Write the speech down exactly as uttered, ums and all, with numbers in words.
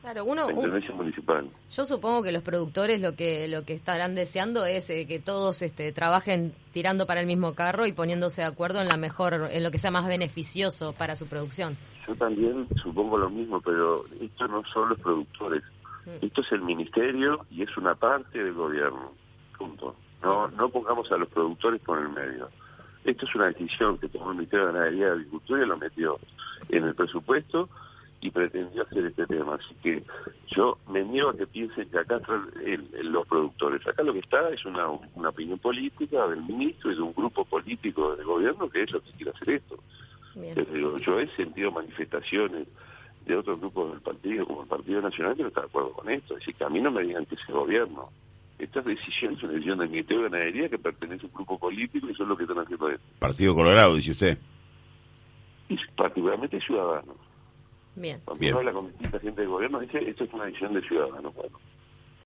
Claro, uno, la Intendencia un, Municipal. Yo supongo que los productores lo que lo que estarán deseando es eh, que todos este, trabajen tirando para el mismo carro y poniéndose de acuerdo en la mejor, en lo que sea más beneficioso para su producción. Yo también supongo lo mismo, pero esto no son los productores. Mm. Esto es el ministerio y es una parte del gobierno. Punto. No, no pongamos a los productores por el medio. Esto es una decisión que tomó el Ministerio de Ganadería y Agricultura y lo metió en el presupuesto y pretendió hacer este tema. Así que yo me niego a que piensen que acá están el, el, los productores. Acá lo que está es una, una opinión política del ministro y de un grupo político del gobierno que es lo que quiere hacer esto. Pero yo he sentido manifestaciones de otros grupos del partido, como el Partido Nacional, que no está de acuerdo con esto. Es decir, que a mí no me digan que ese gobierno. Estas decisiones son decisión del Ministerio de Ganadería que pertenece a un grupo político y son los que están haciendo esto. Partido Colorado, dice usted. Y particularmente Ciudadanos. Bien. Cuando Bien. uno habla con distinta gente del gobierno, dice esto es una decisión de Ciudadanos. Bueno,